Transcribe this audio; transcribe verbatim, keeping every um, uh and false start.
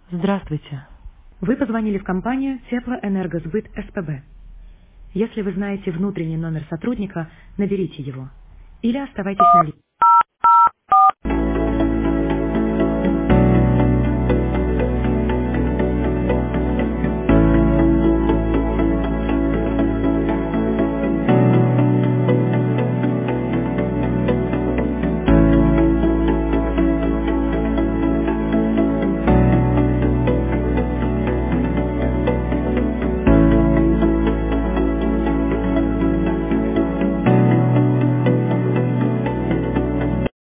Здравствуйте. Вы позвонили в компанию Теплоэнергосбыт СПБ. Если вы знаете внутренний номер сотрудника, наберите его. Или оставайтесь на линии.